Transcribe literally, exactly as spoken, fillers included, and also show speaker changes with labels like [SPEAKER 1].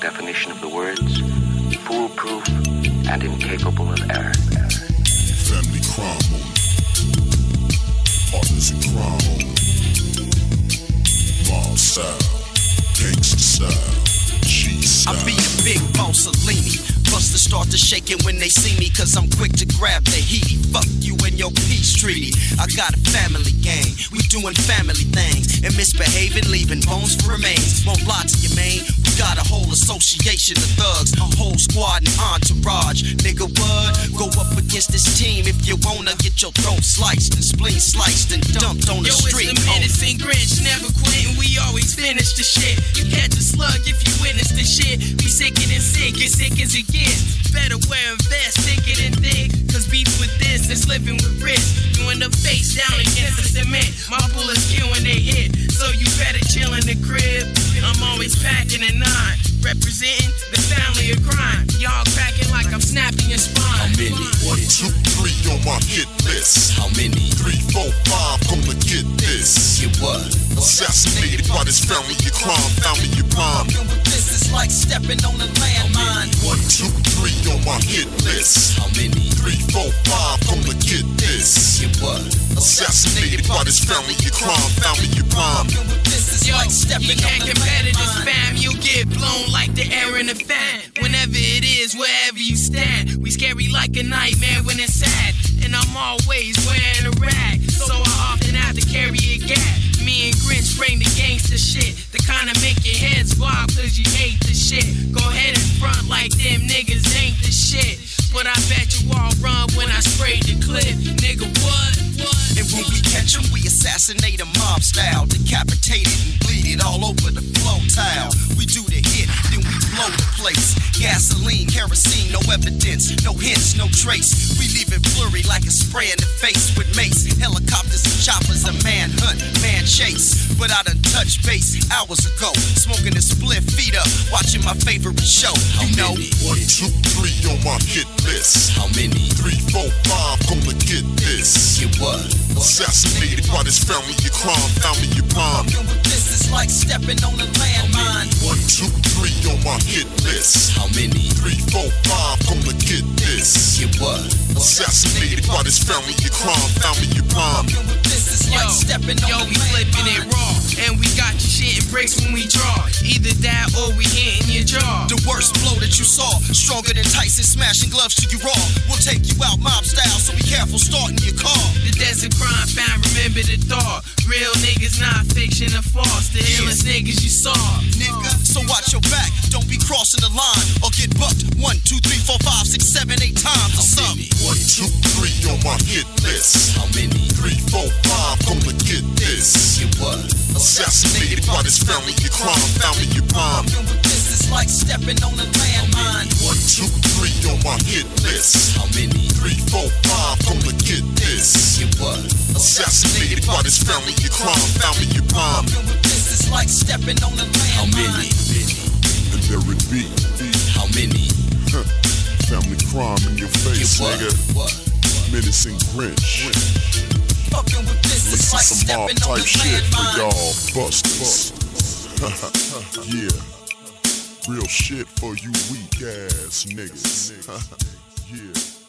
[SPEAKER 1] definition of the words, foolproof and incapable of error.
[SPEAKER 2] Family crime on partners in crime on mob style, gangsta style, G style.
[SPEAKER 3] I be a big boss of Leany. Busters start to shaking when they see me, cause I'm quick to grab the heat. Fuck you and your peace treaty. I got a family gang, we doing family things, and misbehaving, leaving bones for remains. Won't lie to you, man, we got a whole association of thugs, a whole squad and entourage. Nigga, what? Go up against this team if you wanna get your throat sliced and spleen sliced and dumped on the
[SPEAKER 4] Yo,
[SPEAKER 3] street.
[SPEAKER 4] Yo, it's the menacing Grinch, never quit, and we always finish the shit. You catch a slug if you witness the shit. Be sicker than sick, as sick as it gets. Better wear a vest, thicker than thick, cause beef with this is living with risk. You in the face down against the cement. My bullets kill when they hit, so you better chill in the crib. I'm always packing a nine, representing the family of crime. Y'all cracking like I'm snapping your spine.
[SPEAKER 2] How many? One, two, three on my hit list.
[SPEAKER 3] How many?
[SPEAKER 2] Three, four, five, gonna get this.
[SPEAKER 3] Get what?
[SPEAKER 2] Assassinated by this family of crime, family of crime.
[SPEAKER 3] This is like stepping on a landmine.
[SPEAKER 2] One, two, three on my hit list.
[SPEAKER 3] How many?
[SPEAKER 2] Three, four, five, gonna get this.
[SPEAKER 3] Get what?
[SPEAKER 2] Assassinated by this family of crime, family of crime.
[SPEAKER 3] This is
[SPEAKER 4] Yo,
[SPEAKER 3] like stepping
[SPEAKER 4] you
[SPEAKER 3] on
[SPEAKER 4] can't
[SPEAKER 3] a
[SPEAKER 4] compare to this
[SPEAKER 3] landmine.
[SPEAKER 4] fam. You get blown like the air in a fan. Whenever it is, wherever you stand. We scary like a nightmare when it's sad. And I'm always wearing a rag, so I often have to carry a gap. Me and Grinch bring the gangster shit, the kind of make your heads bob cause you hate the shit. Go ahead and front like them niggas ain't the shit, but I bet you all run when I spray the clip. Nigga, what? What?
[SPEAKER 3] And when we catch 'em, we assassinate 'em mob style, decapitated and bleeded all over the flow tile. We do the hit, then we blow the place. Gasoline, kerosene, no evidence, no hints, no trace. We leave it blurry like a spray in the face with mace. Helicopters and choppers, a manhunt, man chase. But I done touched base hours ago, smoking a split, feet up, watching my favorite show. You know,
[SPEAKER 2] One, two, three on my hit list.
[SPEAKER 3] how many?
[SPEAKER 2] Three, four, five, gonna get this.
[SPEAKER 3] Get what?
[SPEAKER 2] Assassinated by this family of crime, family of crime.
[SPEAKER 3] This is like stepping on a landmine.
[SPEAKER 2] One, two, three on my hit list.
[SPEAKER 3] How many?
[SPEAKER 2] Three, four, five, gonna get this.
[SPEAKER 3] Get what?
[SPEAKER 2] Assassinated by this family of crime, family of crime.
[SPEAKER 3] This is like stepping on
[SPEAKER 4] Yo,
[SPEAKER 3] a
[SPEAKER 4] we flipping it
[SPEAKER 3] landmine.
[SPEAKER 4] raw, and we got your shit in bricks when we draw. Either that or we hitting your jaw.
[SPEAKER 3] The worst blow that you saw, stronger than Tyson smashing gloves to you raw. We'll take you out mob style, so be careful starting your car.
[SPEAKER 4] The desert crime fam, remember the thought. Real niggas, not fiction or false. The illest niggas you saw.
[SPEAKER 3] Nigga, so watch your back, don't be crossing the line or get bucked one, two, three, four, five, six, seven, eight times or something.
[SPEAKER 2] One, two, three on my hit list.
[SPEAKER 3] How many?
[SPEAKER 2] Three, four, five, gonna get this.
[SPEAKER 3] Get what?
[SPEAKER 2] Assassinated by this family of crime, family of crime.
[SPEAKER 3] This is like stepping on a landmine.
[SPEAKER 2] One, two, three on my hit list.
[SPEAKER 3] How many?
[SPEAKER 2] Three, four, five, gonna get this.
[SPEAKER 3] Get what?
[SPEAKER 2] Assassinated by this family of crime, family of crime.
[SPEAKER 3] This is like stepping on a landmine. How many?
[SPEAKER 2] And there it be.
[SPEAKER 3] How many?
[SPEAKER 2] Huh. Family crime in your face,
[SPEAKER 3] Get what?
[SPEAKER 2] nigga.
[SPEAKER 3] What?
[SPEAKER 2] Menacing Grinch.
[SPEAKER 3] Fucking with this
[SPEAKER 2] This
[SPEAKER 3] is
[SPEAKER 2] is
[SPEAKER 3] like
[SPEAKER 2] some mob
[SPEAKER 3] stepping on a
[SPEAKER 2] type shit for
[SPEAKER 3] landmine.
[SPEAKER 2] y'all busters. Yeah. Real shit for you weak ass niggas. Yeah.